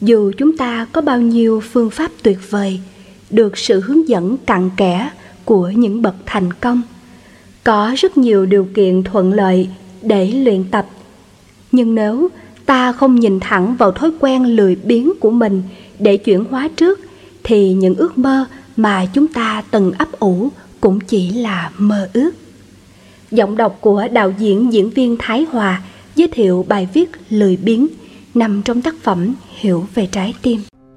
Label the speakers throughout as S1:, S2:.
S1: Dù chúng ta có bao nhiêu phương pháp tuyệt vời, được sự hướng dẫn cặn kẽ của những bậc thành công, có rất nhiều điều kiện thuận lợi để luyện tập, nhưng nếu ta không nhìn thẳng vào thói quen lười biếng của mình để chuyển hóa trước, thì những ước mơ mà chúng ta từng ấp ủ cũng chỉ là mơ ước. Giọng đọc của đạo diễn diễn viên Thái Hòa giới thiệu bài viết Lười biếng nằm trong tác phẩm Hiểu về trái tim.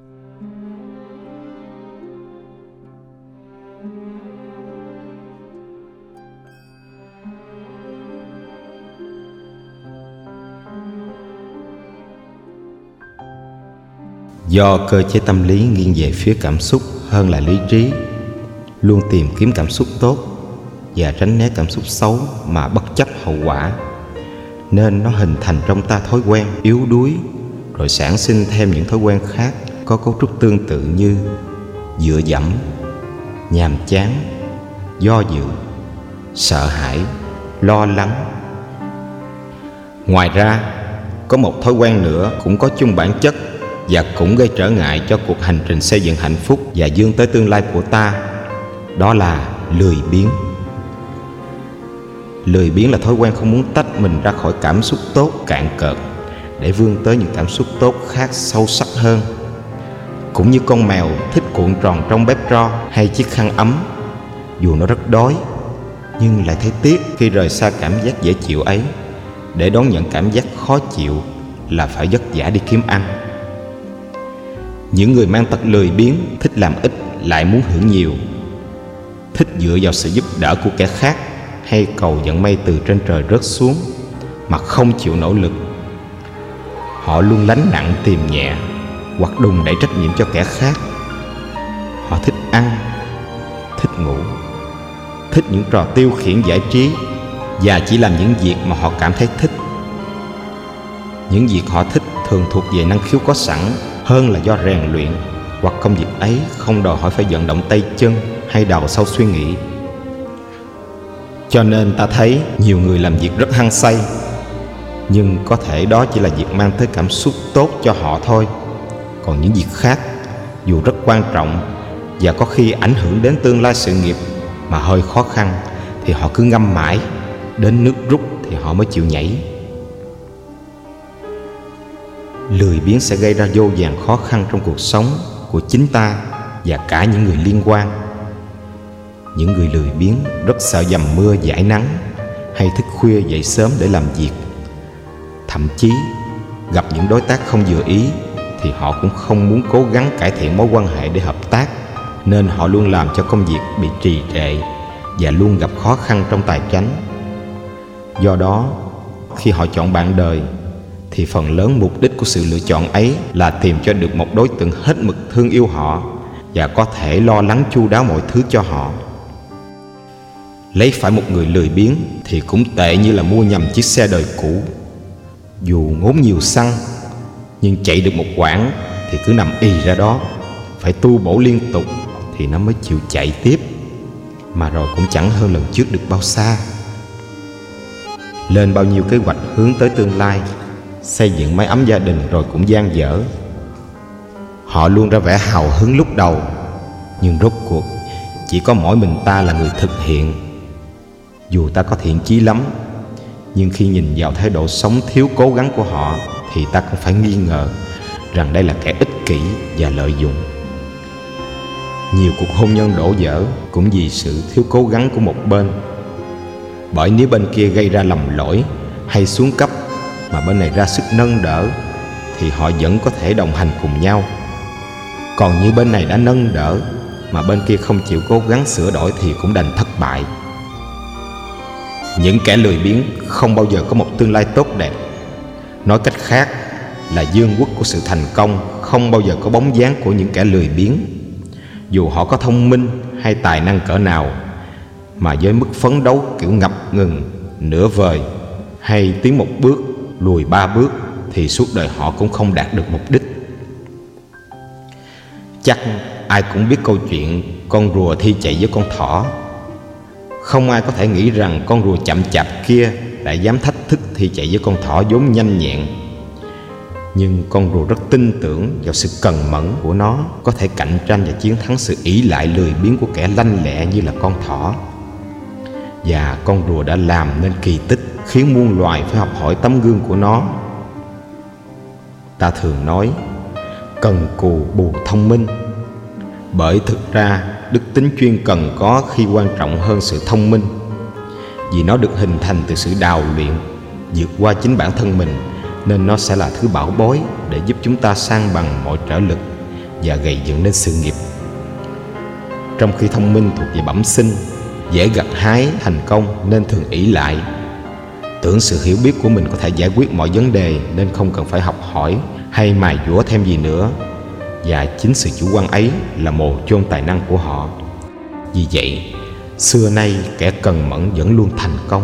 S2: Do cơ chế tâm lý nghiêng về phía cảm xúc hơn là lý trí, luôn tìm kiếm cảm xúc tốt và tránh né cảm xúc xấu mà bất chấp hậu quả, nên nó hình thành trong ta thói quen yếu đuối, rồi sản sinh thêm những thói quen khác có cấu trúc tương tự như dựa dẫm, nhàm chán, do dự, sợ hãi, lo lắng. Ngoài ra, có một thói quen nữa cũng có chung bản chất và cũng gây trở ngại cho cuộc hành trình xây dựng hạnh phúc và vươn tới tương lai của ta, đó là lười biếng. Lười biếng là thói quen không muốn tách mình ra khỏi cảm xúc tốt cạn cợt để vươn tới những cảm xúc tốt khác sâu sắc hơn. Cũng như con mèo thích cuộn tròn trong bếp tro hay chiếc khăn ấm, dù nó rất đói nhưng lại thấy tiếc khi rời xa cảm giác dễ chịu ấy để đón nhận cảm giác khó chịu là phải vất vả đi kiếm ăn. Những người mang tật lười biếng thích làm ít lại muốn hưởng nhiều, thích dựa vào sự giúp đỡ của kẻ khác hay cầu vận may từ trên trời rớt xuống mà không chịu nỗ lực. Họ luôn lánh nặng tìm nhẹ hoặc đùn đẩy trách nhiệm cho kẻ khác. Họ thích ăn, thích ngủ, thích những trò tiêu khiển giải trí và chỉ làm những việc mà họ cảm thấy thích. Những việc họ thích thường thuộc về năng khiếu có sẵn hơn là do rèn luyện, hoặc công việc ấy không đòi hỏi phải vận động tay chân hay đầu sâu suy nghĩ. Cho nên ta thấy nhiều người làm việc rất hăng say, nhưng có thể đó chỉ là việc mang tới cảm xúc tốt cho họ thôi. Còn những việc khác, dù rất quan trọng và có khi ảnh hưởng đến tương lai sự nghiệp mà hơi khó khăn, thì họ cứ ngâm mãi, đến nước rút thì họ mới chịu nhảy. Lười biếng sẽ gây ra vô vàn khó khăn trong cuộc sống của chính ta và cả những người liên quan. Những người lười biếng rất sợ dầm mưa dãi nắng, hay thức khuya dậy sớm để làm việc. Thậm chí gặp những đối tác không vừa ý thì họ cũng không muốn cố gắng cải thiện mối quan hệ để hợp tác, nên họ luôn làm cho công việc bị trì trệ và luôn gặp khó khăn trong tài chánh. Do đó, khi họ chọn bạn đời thì phần lớn mục đích của sự lựa chọn ấy là tìm cho được một đối tượng hết mực thương yêu họ và có thể lo lắng chu đáo mọi thứ cho họ. Lấy phải một người lười biếng thì cũng tệ như là mua nhầm chiếc xe đời cũ. Dù ngốn nhiều xăng, nhưng chạy được một quãng thì cứ nằm ì ra đó, phải tu bổ liên tục thì nó mới chịu chạy tiếp, mà rồi cũng chẳng hơn lần trước được bao xa. Lên bao nhiêu kế hoạch hướng tới tương lai, xây dựng mái ấm gia đình rồi cũng dang dở. Họ luôn ra vẻ hào hứng lúc đầu, nhưng rốt cuộc chỉ có mỗi mình ta là người thực hiện. Dù ta có thiện chí lắm, nhưng khi nhìn vào thái độ sống thiếu cố gắng của họ thì ta cũng phải nghi ngờ rằng đây là kẻ ích kỷ và lợi dụng. Nhiều cuộc hôn nhân đổ vỡ cũng vì sự thiếu cố gắng của một bên. Bởi nếu bên kia gây ra lầm lỗi hay xuống cấp mà bên này ra sức nâng đỡ thì họ vẫn có thể đồng hành cùng nhau. Còn như bên này đã nâng đỡ mà bên kia không chịu cố gắng sửa đổi thì cũng đành thất bại. Những kẻ lười biếng không bao giờ có một tương lai tốt đẹp. Nói cách khác là vương quốc của sự thành công không bao giờ có bóng dáng của những kẻ lười biếng. Dù họ có thông minh hay tài năng cỡ nào, mà với mức phấn đấu kiểu ngập ngừng, nửa vời hay tiến một bước lùi 3 bước thì suốt đời họ cũng không đạt được mục đích. Chắc ai cũng biết câu chuyện con rùa thi chạy với con thỏ. Không ai có thể nghĩ rằng con rùa chậm chạp kia lại dám thách thức thi chạy với con thỏ vốn nhanh nhẹn. Nhưng con rùa rất tin tưởng vào sự cần mẫn của nó có thể cạnh tranh và chiến thắng sự ỷ lại lười biếng của kẻ lanh lẹ như là con thỏ. Và con rùa đã làm nên kỳ tích, khiến muôn loài phải học hỏi tấm gương của nó. Ta thường nói cần cù bù thông minh, bởi thực ra đức tính chuyên cần có khi quan trọng hơn sự thông minh, vì nó được hình thành từ sự đào luyện vượt qua chính bản thân mình, nên nó sẽ là thứ bảo bối để giúp chúng ta san bằng mọi trở lực và gầy dựng nên sự nghiệp. Trong khi thông minh thuộc về bẩm sinh, dễ gặt hái thành công nên thường ỷ lại, tưởng sự hiểu biết của mình có thể giải quyết mọi vấn đề nên không cần phải học hỏi hay mài dũa thêm gì nữa. Và chính sự chủ quan ấy là mồ chôn tài năng của họ. Vì vậy, xưa nay kẻ cần mẫn vẫn luôn thành công.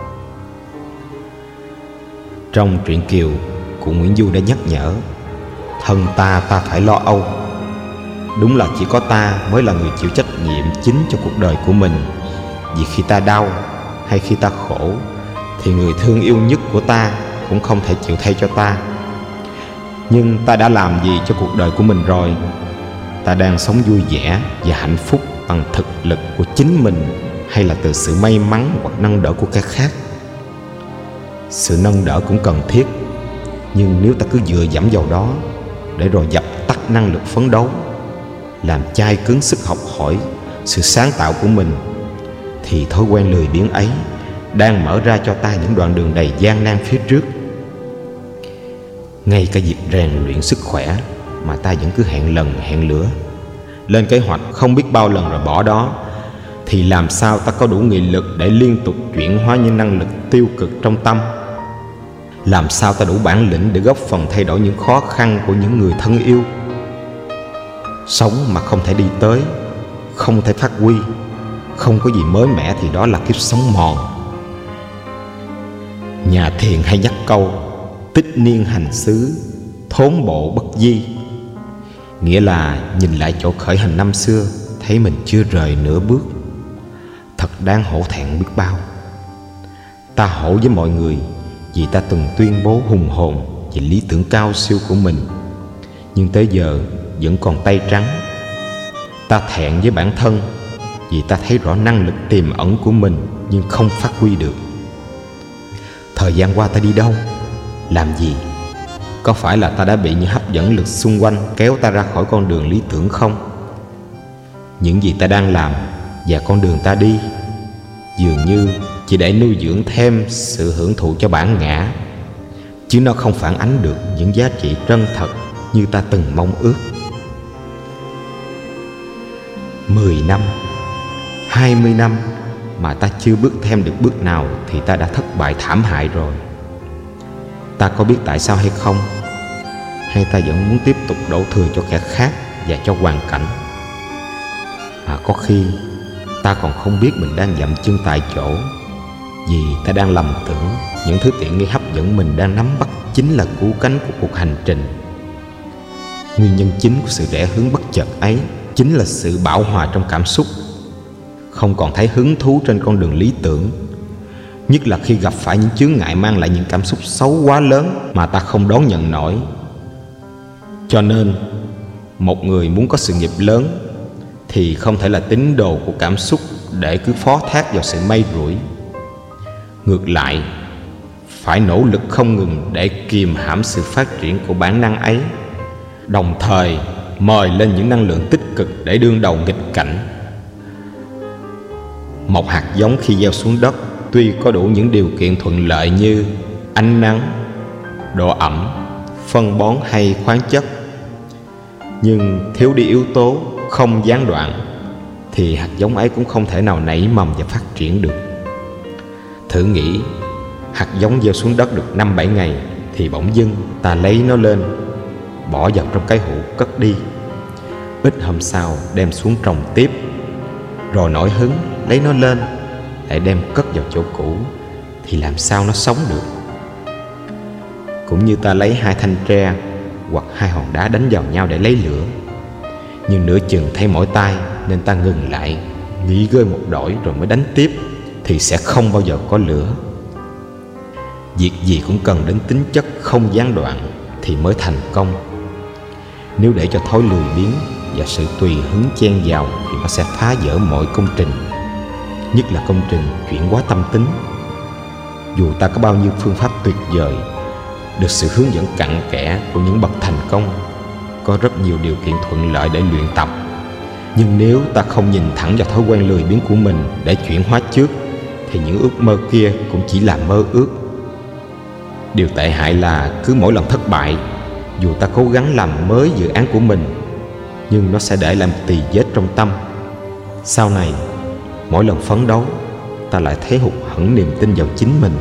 S2: Trong truyện Kiều, cụ Nguyễn Du đã nhắc nhở: thân ta phải lo âu. Đúng là chỉ có ta mới là người chịu trách nhiệm chính cho cuộc đời của mình. Vì khi ta đau hay khi ta khổ thì người thương yêu nhất của ta cũng không thể chịu thay cho ta. Nhưng ta đã làm gì cho cuộc đời của mình rồi? Ta đang sống vui vẻ và hạnh phúc bằng thực lực của chính mình, hay là từ sự may mắn hoặc nâng đỡ của kẻ khác? Sự nâng đỡ cũng cần thiết, nhưng nếu ta cứ dựa dẫm vào đó để rồi dập tắt năng lực phấn đấu, làm chai cứng sức học hỏi sự sáng tạo của mình, thì thói quen lười biếng ấy đang mở ra cho ta những đoạn đường đầy gian nan phía trước. Ngay cả việc rèn luyện sức khỏe mà ta vẫn cứ hẹn lần hẹn lữa, lên kế hoạch không biết bao lần rồi bỏ đó, thì làm sao ta có đủ nghị lực để liên tục chuyển hóa những năng lực tiêu cực trong tâm? Làm sao ta đủ bản lĩnh để góp phần thay đổi những khó khăn của những người thân yêu? Sống mà không thể đi tới, không thể phát huy, không có gì mới mẻ thì đó là kiếp sống mòn. Nhà thiền hay nhắc câu tích niên hành xứ, thốn bộ bất di, nghĩa là nhìn lại chỗ khởi hành năm xưa, thấy mình chưa rời nửa bước. Thật đáng hổ thẹn biết bao. Ta hổ với mọi người vì ta từng tuyên bố hùng hồn về lý tưởng cao siêu của mình, nhưng tới giờ vẫn còn tay trắng. Ta thẹn với bản thân vì ta thấy rõ năng lực tiềm ẩn của mình nhưng không phát huy được. Thời gian qua ta đi đâu? Làm gì? Có phải là ta đã bị những hấp dẫn lực xung quanh kéo ta ra khỏi con đường lý tưởng không? Những gì ta đang làm và con đường ta đi dường như chỉ để nuôi dưỡng thêm sự hưởng thụ cho bản ngã, chứ nó không phản ánh được những giá trị chân thật như ta từng mong ước. 10 năm, 20 năm mà ta chưa bước thêm được bước nào thì ta đã thất bại thảm hại rồi. Ta có biết tại sao hay không? Hay ta vẫn muốn tiếp tục đổ thừa cho kẻ khác và cho hoàn cảnh? Có khi ta còn không biết mình đang dậm chân tại chỗ, vì ta đang lầm tưởng những thứ tiện nghi hấp dẫn mình đang nắm bắt chính là cứu cánh của cuộc hành trình. Nguyên nhân chính của sự rẽ hướng bất chợt ấy chính là sự bão hòa trong cảm xúc, không còn thấy hứng thú trên con đường lý tưởng, nhất là khi gặp phải những chướng ngại mang lại những cảm xúc xấu quá lớn mà ta không đón nhận nổi. Cho nên, một người muốn có sự nghiệp lớn thì không thể là tín đồ của cảm xúc để cứ phó thác vào sự may rủi. Ngược lại, phải nỗ lực không ngừng để kìm hãm sự phát triển của bản năng ấy, đồng thời mời lên những năng lượng tích cực để đương đầu nghịch cảnh. Một hạt giống khi gieo xuống đất tuy có đủ những điều kiện thuận lợi như ánh nắng, độ ẩm, phân bón hay khoáng chất, nhưng thiếu đi yếu tố không gián đoạn thì hạt giống ấy cũng không thể nào nảy mầm và phát triển được. Thử nghĩ, hạt giống gieo xuống đất được 5-7 ngày thì bỗng dưng ta lấy nó lên, bỏ vào trong cái hũ cất đi. Ít hôm sau đem xuống trồng tiếp, rồi nổi hứng lấy nó lên lại đem cất vào chỗ cũ, thì làm sao nó sống được? Cũng như ta lấy 2 thanh tre hoặc 2 hòn đá đánh vào nhau để lấy lửa, nhưng nửa chừng thấy mỏi tay nên ta ngừng lại, nghỉ ngơi một đổi rồi mới đánh tiếp, thì sẽ không bao giờ có lửa. Việc gì cũng cần đến tính chất không gián đoạn thì mới thành công. Nếu để cho thói lười biếng và sự tùy hứng chen vào thì nó sẽ phá vỡ mọi công trình, nhất là công trình chuyển hóa tâm tính. Dù ta có bao nhiêu phương pháp tuyệt vời, được sự hướng dẫn cặn kẽ của những bậc thành công, có rất nhiều điều kiện thuận lợi để luyện tập, nhưng nếu ta không nhìn thẳng vào thói quen lười biếng của mình để chuyển hóa trước, thì những ước mơ kia cũng chỉ là mơ ước. Điều tệ hại là cứ mỗi lần thất bại, dù ta cố gắng làm mới dự án của mình, nhưng nó sẽ để lại một tì vết trong tâm. Sau này, mỗi lần phấn đấu, ta lại thấy hụt hẫng niềm tin vào chính mình.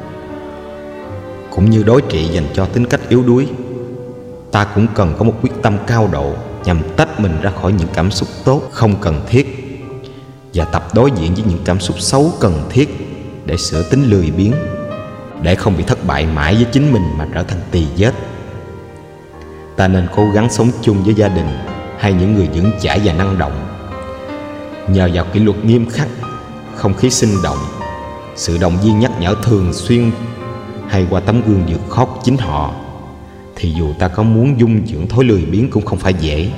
S2: Cũng như đối trị dành cho tính cách yếu đuối, ta cũng cần có một quyết tâm cao độ nhằm tách mình ra khỏi những cảm xúc tốt không cần thiết, và tập đối diện với những cảm xúc xấu cần thiết để sửa tính lười biếng, để không bị thất bại mãi với chính mình mà trở thành tì vết. Ta nên cố gắng sống chung với gia đình hay những người vững chãi và năng động. Nhờ vào kỷ luật nghiêm khắc, không khí sinh động, sự động viên nhắc nhở thường xuyên, hay qua tấm gương vượt khó của chính họ, thì dù ta có muốn dung dưỡng thói lười biếng cũng không phải dễ.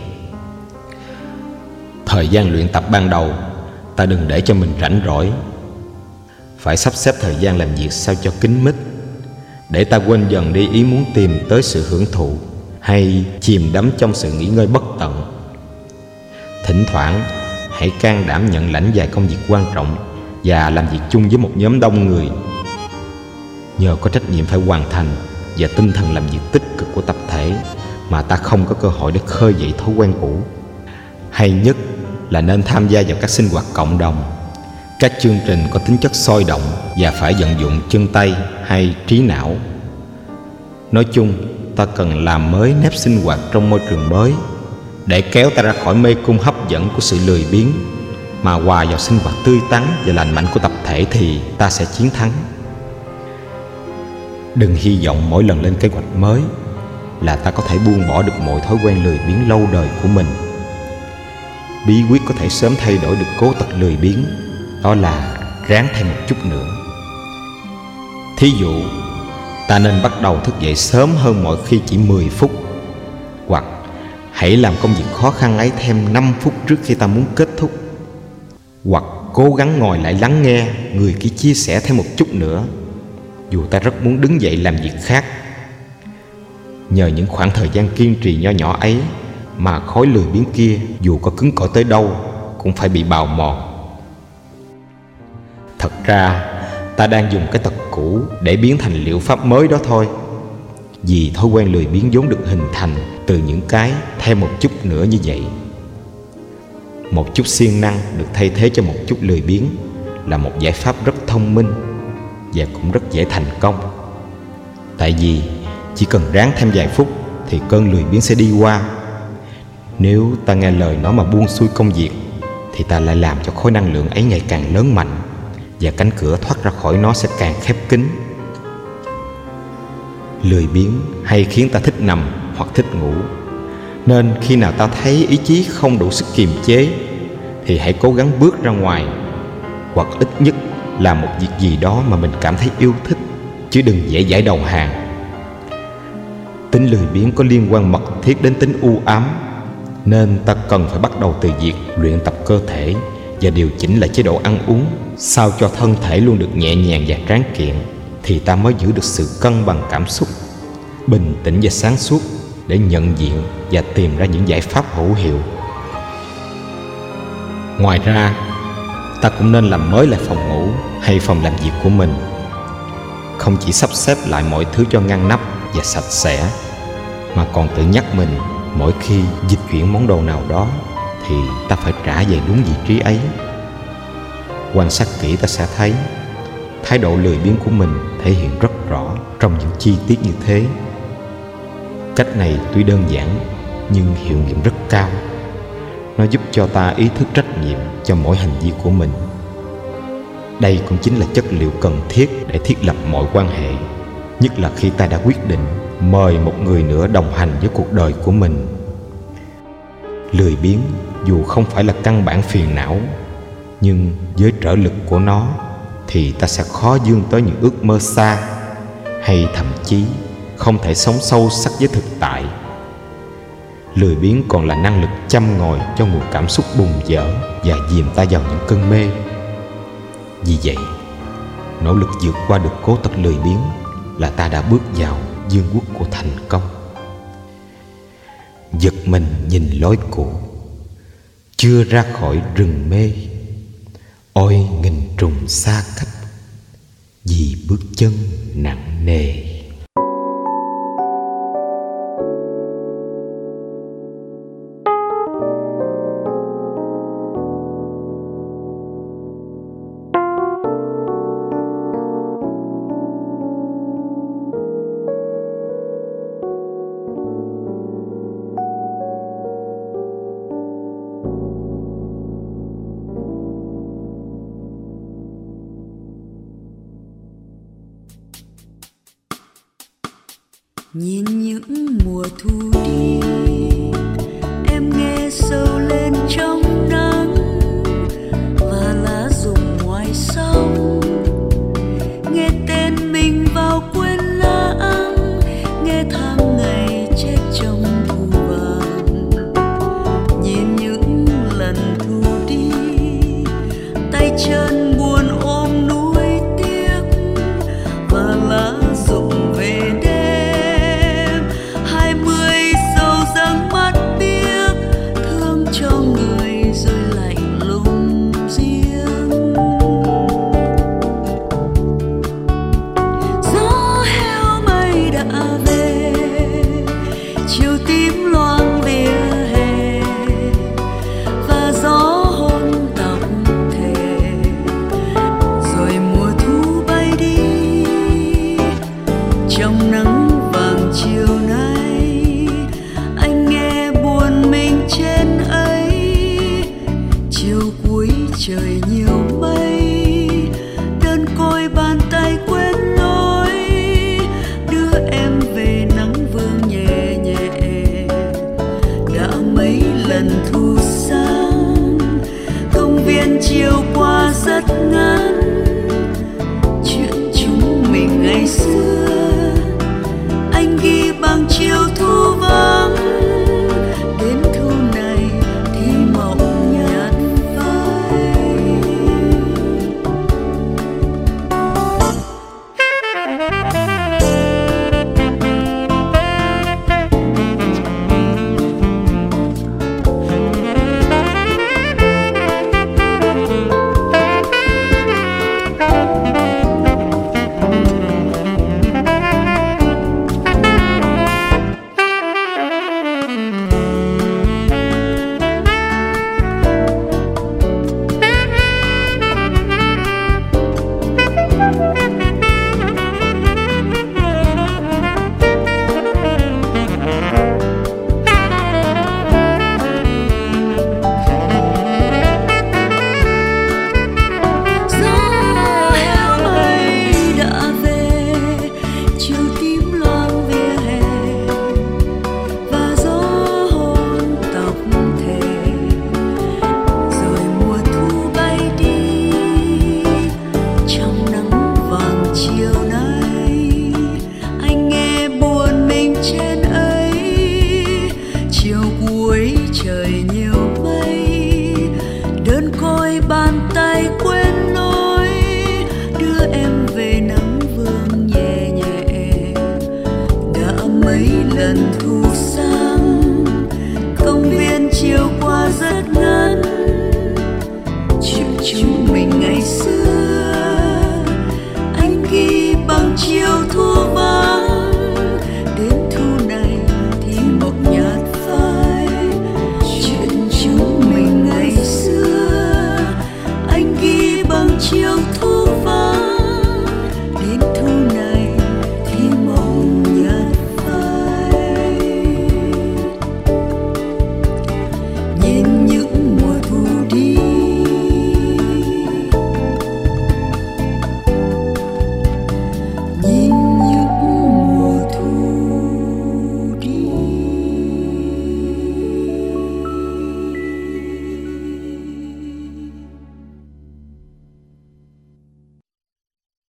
S2: Thời gian luyện tập ban đầu, ta đừng để cho mình rảnh rỗi. Phải sắp xếp thời gian làm việc sao cho kín mít, để ta quên dần đi ý muốn tìm tới sự hưởng thụ hay chìm đắm trong sự nghỉ ngơi bất tận. Thỉnh thoảng, hãy can đảm nhận lãnh vài công việc quan trọng và làm việc chung với một nhóm đông người. Nhờ có trách nhiệm phải hoàn thành và tinh thần làm việc tích cực của tập thể mà ta không có cơ hội để khơi dậy thói quen cũ. Hay nhất là nên tham gia vào các sinh hoạt cộng đồng, các chương trình có tính chất sôi động và phải vận dụng chân tay hay trí não. Nói chung, ta cần làm mới nếp sinh hoạt trong môi trường mới để kéo ta ra khỏi mê cung hấp dẫn của sự lười biếng, mà hòa vào sinh hoạt tươi tắn và lành mạnh của tập thể thì ta sẽ chiến thắng. Đừng hy vọng mỗi lần lên kế hoạch mới là ta có thể buông bỏ được mọi thói quen lười biếng lâu đời của mình. Bí quyết có thể sớm thay đổi được cố tật lười biếng, đó là ráng thêm một chút nữa. Thí dụ, ta nên bắt đầu thức dậy sớm hơn mọi khi chỉ 10 phút, hoặc hãy làm công việc khó khăn ấy thêm 5 phút trước khi ta muốn kết thúc, hoặc cố gắng ngồi lại lắng nghe người kia chia sẻ thêm một chút nữa, dù ta rất muốn đứng dậy làm việc khác. Nhờ những khoảng thời gian kiên trì nho nhỏ ấy mà khối lười biếng kia dù có cứng cỏi tới đâu cũng phải bị bào mòn. Thật ra ta đang dùng cái tật cũ để biến thành liệu pháp mới đó thôi. Vì thói quen lười biếng vốn được hình thành từ những cái thêm một chút nữa như vậy. Một chút siêng năng được thay thế cho một chút lười biếng là một giải pháp rất thông minh và cũng rất dễ thành công. Tại vì chỉ cần ráng thêm vài phút thì cơn lười biếng sẽ đi qua. Nếu ta nghe lời nó mà buông xuôi công việc thì ta lại làm cho khối năng lượng ấy ngày càng lớn mạnh, và cánh cửa thoát ra khỏi nó sẽ càng khép kín. Lười biếng hay khiến ta thích nằm hoặc thích ngủ, nên khi nào ta thấy ý chí không đủ sức kiềm chế thì hãy cố gắng bước ra ngoài, hoặc ít nhất làm một việc gì đó mà mình cảm thấy yêu thích, chứ đừng dễ dãi đầu hàng. Tính lười biếng có liên quan mật thiết đến tính u ám, nên ta cần phải bắt đầu từ việc luyện tập cơ thể và điều chỉnh lại chế độ ăn uống sao cho thân thể luôn được nhẹ nhàng và tráng kiện, thì ta mới giữ được sự cân bằng cảm xúc, bình tĩnh và sáng suốt để nhận diện và tìm ra những giải pháp hữu hiệu. Ngoài ra, ta cũng nên làm mới lại phòng ngủ hay phòng làm việc của mình. Không chỉ sắp xếp lại mọi thứ cho ngăn nắp và sạch sẽ, mà còn tự nhắc mình mỗi khi dịch chuyển món đồ nào đó thì ta phải trả về đúng vị trí ấy. Quan sát kỹ ta sẽ thấy thái độ lười biếng của mình thể hiện rất rõ trong những chi tiết như thế. Cách này tuy đơn giản nhưng hiệu nghiệm rất cao. Nó giúp cho ta ý thức trách nhiệm cho mỗi hành vi của mình. Đây cũng chính là chất liệu cần thiết để thiết lập mọi quan hệ, nhất là khi ta đã quyết định mời một người nữa đồng hành với cuộc đời của mình. Lười biếng dù không phải là căn bản phiền não, nhưng với trở lực của nó thì ta sẽ khó vươn tới những ước mơ xa, hay thậm chí không thể sống sâu sắc với thực tại. Lười biếng còn là năng lực châm ngòi cho nguồn cảm xúc bùng dở và dìm ta vào những cơn mê. Vì vậy, nỗ lực vượt qua được cố tật lười biếng là ta đã bước vào vương quốc của thành công. Giật mình nhìn lối cũ, chưa ra khỏi rừng mê. Ôi nghìn trùng xa cách, vì bước chân nặng nề.
S3: Nhìn những mùa thu đi, em nghe sâu lên trong nắng và lá rụng ngoài sông, nghe tên mình vào quên lãng, nghe tháng ngày chết trong thu vàng. Nhìn những lần thu đi, tay chân buồn ôm nuối tiếc và lá rụng về đêm. Trong nắng vàng chiều nay, anh nghe buồn mình trên ấy. Chiều cuối trời nhiều mây, đơn côi bàn tay quên lối, đưa em về nắng vương nhẹ nhẹ. Đã mấy lần thu sáng, công viên chiều qua rất ngắn. Chuyện chúng mình ngày xưa